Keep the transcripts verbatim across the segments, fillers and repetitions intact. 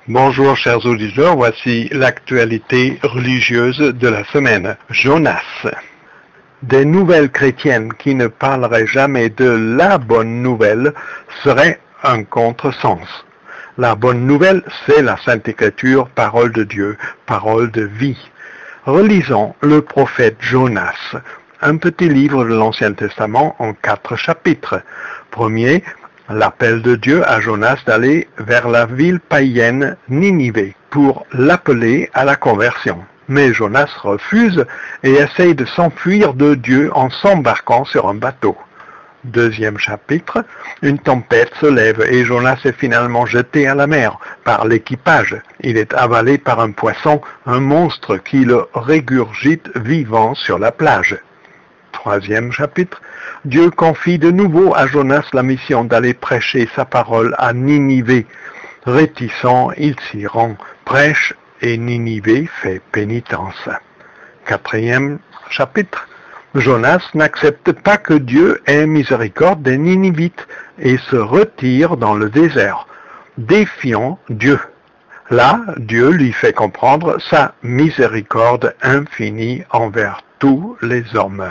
Bonjour chers auditeurs, voici l'actualité religieuse de la semaine. Jonas. Des nouvelles chrétiennes qui ne parleraient jamais de la bonne nouvelle seraient un contresens. La bonne nouvelle, c'est la Sainte Écriture, parole de Dieu, parole de vie. Relisons le prophète Jonas, un petit livre de l'Ancien Testament en quatre chapitres. Premier, l'appel de Dieu à Jonas d'aller vers la ville païenne Ninive pour l'appeler à la conversion. Mais Jonas refuse et essaye de s'enfuir de Dieu en s'embarquant sur un bateau. Deuxième chapitre, une tempête se lève et Jonas est finalement jeté à la mer par l'équipage. Il est avalé par un poisson, un monstre qui le régurgite vivant sur la plage. Troisième chapitre, Dieu confie de nouveau à Jonas la mission d'aller prêcher sa parole à Ninive. Réticent, il s'y rend, prêche et Ninive fait pénitence. Quatrième chapitre, Jonas n'accepte pas que Dieu ait miséricorde des Ninivites et se retire dans le désert, défiant Dieu. Là, Dieu lui fait comprendre sa miséricorde infinie envers tous les hommes.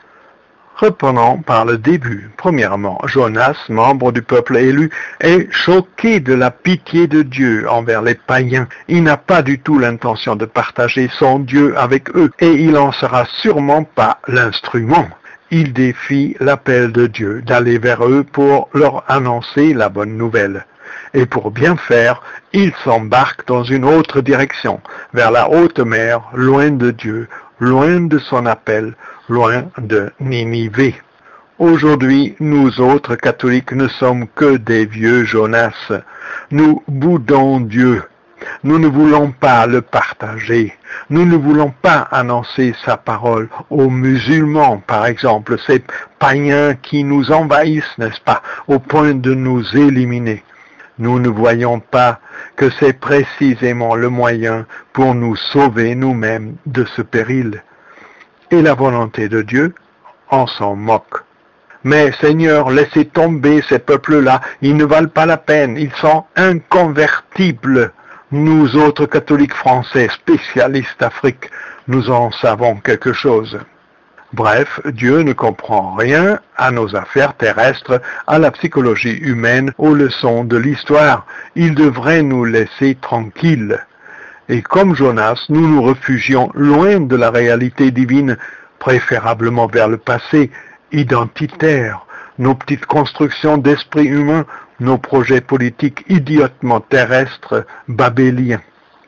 Reprenons par le début. Premièrement, Jonas, membre du peuple élu, est choqué de la pitié de Dieu envers les païens. Il n'a pas du tout l'intention de partager son Dieu avec eux et il n'en sera sûrement pas l'instrument. Il défie l'appel de Dieu d'aller vers eux pour leur annoncer la bonne nouvelle. Et pour bien faire, il s'embarque dans une autre direction, vers la haute mer, loin de Dieu, loin de son appel, loin de Ninive. Aujourd'hui, nous autres catholiques ne sommes que des vieux Jonas. Nous boudons Dieu. Nous ne voulons pas le partager. Nous ne voulons pas annoncer sa parole aux musulmans, par exemple, ces païens qui nous envahissent, n'est-ce pas, au point de nous éliminer. Nous ne voyons pas que c'est précisément le moyen pour nous sauver nous-mêmes de ce péril. Et la volonté de Dieu, on s'en moque. Mais Seigneur, laissez tomber ces peuples-là, ils ne valent pas la peine, ils sont inconvertibles. Nous autres catholiques français, spécialistes d'Afrique, nous en savons quelque chose. Bref, Dieu ne comprend rien à nos affaires terrestres, à la psychologie humaine, aux leçons de l'histoire. Il devrait nous laisser tranquilles. Et comme Jonas, nous nous réfugions loin de la réalité divine, préférablement vers le passé, identitaire, nos petites constructions d'esprit humain, nos projets politiques idiotement terrestres, babéliens.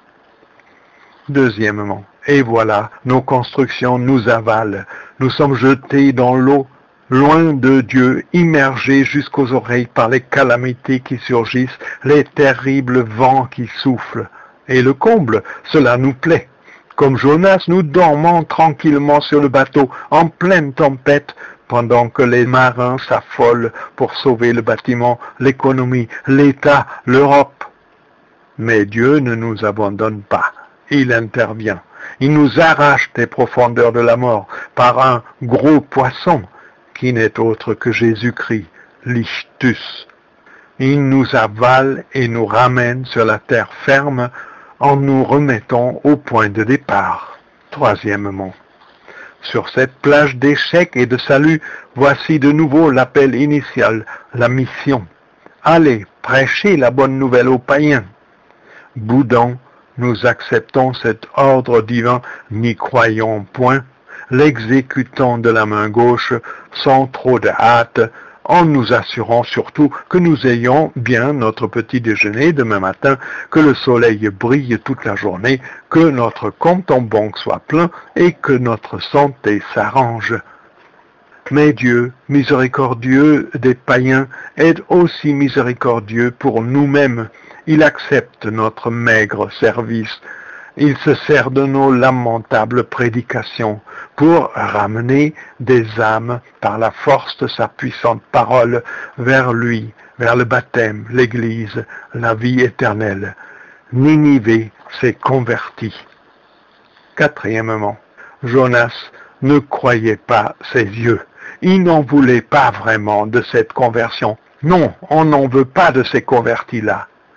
Deuxièmement, et voilà, nos constructions nous avalent. Nous sommes jetés dans l'eau, loin de Dieu, immergés jusqu'aux oreilles par les calamités qui surgissent, les terribles vents qui soufflent. Et le comble, cela nous plaît. Comme Jonas, nous dormons tranquillement sur le bateau, en pleine tempête, pendant que les marins s'affolent pour sauver le bâtiment, l'économie, l'État, l'Europe. Mais Dieu ne nous abandonne pas. Il intervient. Il nous arrache des profondeurs de la mort par un gros poisson qui n'est autre que Jésus-Christ, l'Ichthus. Il nous avale et nous ramène sur la terre ferme en nous remettant au point de départ. Troisièmement, sur cette plage d'échecs et de salut, voici de nouveau l'appel initial, la mission. Allez, prêchez la bonne nouvelle aux païens. Boudons, nous acceptons cet ordre divin, n'y croyons point, l'exécutons de la main gauche sans trop de hâte, en nous assurant surtout que nous ayons bien notre petit déjeuner demain matin, que le soleil brille toute la journée, que notre compte en banque soit plein et que notre santé s'arrange. Mais Dieu, miséricordieux des païens, est aussi miséricordieux pour nous-mêmes. Il accepte notre maigre service. Il se sert de nos lamentables prédications pour ramener des âmes par la force de sa puissante parole vers lui, vers le baptême, l'Église, la vie éternelle. Ninive s'est converti. Quatrièmement, Jonas ne croyait pas ses yeux. Il n'en voulait pas vraiment de cette conversion. Non, on n'en veut pas de ces convertis-là.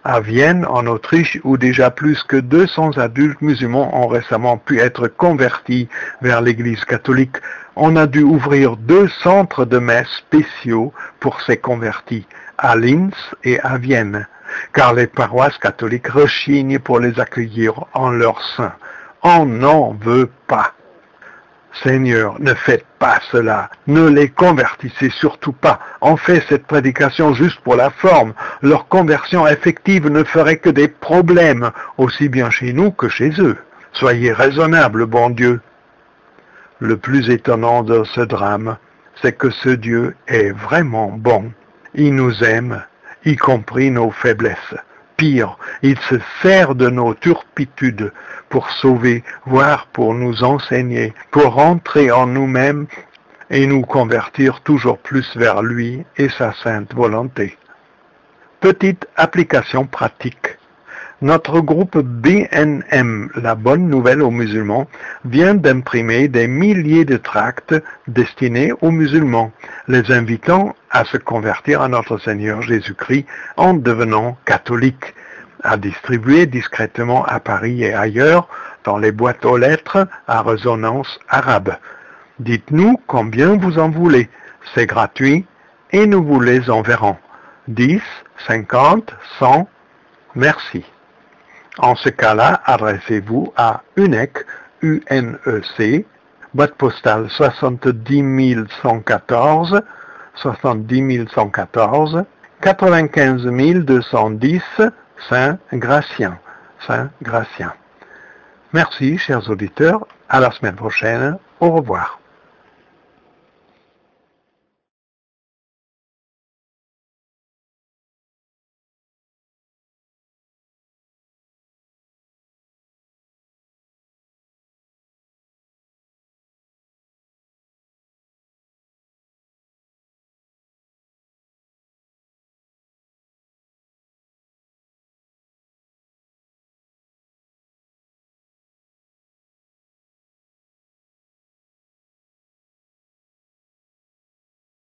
À Vienne, en Autriche, où déjà plus que deux cents adultes musulmans ont récemment pu être convertis vers l'Église catholique, on a dû ouvrir deux centres de messe spéciaux pour ces convertis, à Linz et à Vienne, car les paroisses catholiques rechignent pour les accueillir en leur sein. On n'en veut pas. Seigneur, ne faites pas cela, ne les convertissez surtout pas. On fait cette prédication juste pour la forme. Leur conversion effective ne ferait que des problèmes, aussi bien chez nous que chez eux. Soyez raisonnables, bon Dieu. Le plus étonnant de ce drame, c'est que ce Dieu est vraiment bon. Il nous aime, y compris nos faiblesses. Pire, il se sert de nos turpitudes pour sauver, voire pour nous enseigner, pour rentrer en nous-mêmes et nous convertir toujours plus vers lui et sa sainte volonté. Petite application pratique. Notre groupe B N M, la bonne nouvelle aux musulmans, vient d'imprimer des milliers de tracts destinés aux musulmans, les invitant à se convertir à notre Seigneur Jésus-Christ en devenant catholiques, à distribuer discrètement à Paris et ailleurs dans les boîtes aux lettres à résonance arabe. Dites-nous combien vous en voulez, c'est gratuit et nous vous les enverrons. dix, cinquante, cent, merci. En ce cas-là, adressez-vous à U N E C, U N E C, boîte postale soixante-dix mille cent quatorze, soixante-dix mille cent quatorze, quatre-vingt-quinze mille deux cent dix, Saint-Gratien. Saint-Gratien. Merci, chers auditeurs. À la semaine prochaine. Au revoir.